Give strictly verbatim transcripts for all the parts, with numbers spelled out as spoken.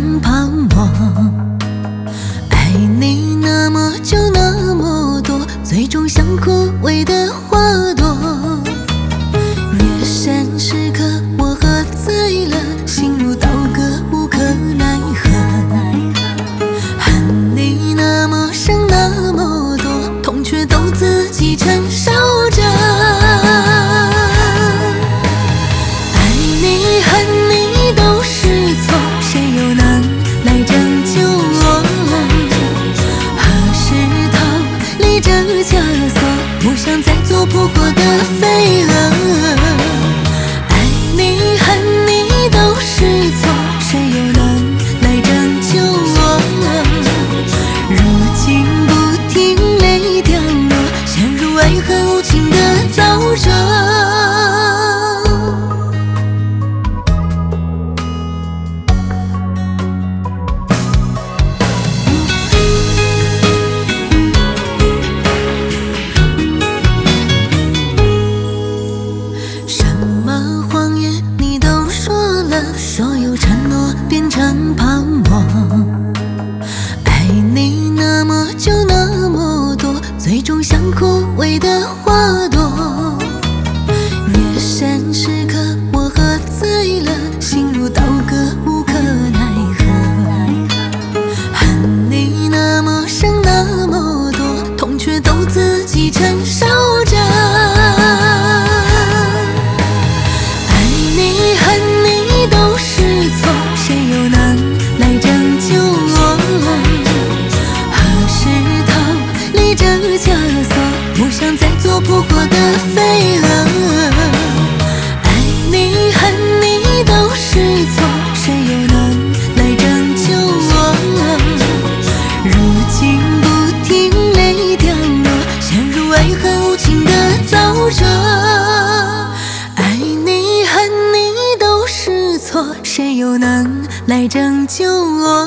身旁我。爱你那么久那么多，最终像枯萎的花朵。夜深时刻我喝醉了，心如刀割无可奈何。恨你那么深那么多，痛却都自己承受着。爱你恨你都是错，谁又能来拯救我？何时逃离这枷锁，不想再做扑火的飞蛾。爱你恨你都是错，谁又能来拯救我？如今不停泪掉落，陷入爱恨无情的沼泽。什么谎言你都说了，所有承诺变成泡沫。爱你那么久那么多，最终像枯萎的花朵。夜深时刻我喝醉了，心如刀割无可奈何。恨你那么深那么多，痛却都自己承受着。爱你恨你都是错，谁又能来拯救我？何时逃离这枷锁，不想再做扑火的飞蛾。爱你恨你都是错，谁又能来拯救我？如今不停泪掉落，陷入爱恨无情的沼泽。爱你恨你都是错，谁又能来拯救我？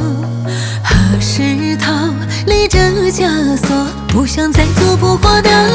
何时逃离这枷锁，不想再做扑火的